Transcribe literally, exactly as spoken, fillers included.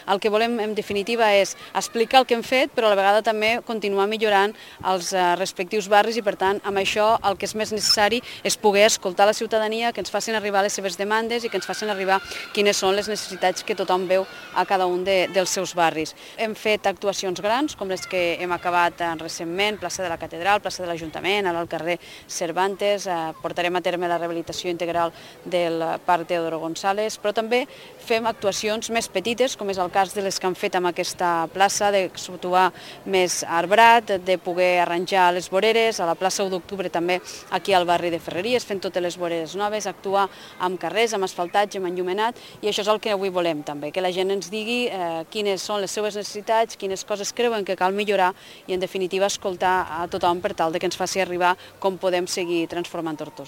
El que volem, en definitiva, és explicar el que hem fet, però a la vegada també continuar millorant els respectius barris i, per tant, amb això el que és més necessari és poder escoltar la ciutadania, que ens facin arribar les seves demandes i que ens facin arribar quines són les necessitats que tothom veu a cada un de, dels seus barris. Hem fet actuacions grans, com les que hem acabat recentment, plaça de la Catedral, plaça de l'Ajuntament, ara al carrer Cervantes, eh, portarem a terme la rehabilitació integral del Parc Teodoro González, però també fem actuacions més petites, com és el cas de les que han fet amb aquesta plaça, de situar més arbrat, de poder arranjar les voreres, a la plaça u d'octubre també aquí al barri de Ferreries, fent totes les voreres noves, actuar amb carrers, amb asfaltatge, amb enllumenat, i això és el que avui volem també, que la gent ens digui eh, quines són les seves necessitats, quines coses creuen que cal millorar i, en definitiva, escoltar a tothom per tal de que ens faci arribar com podem seguir transformant Tortosa.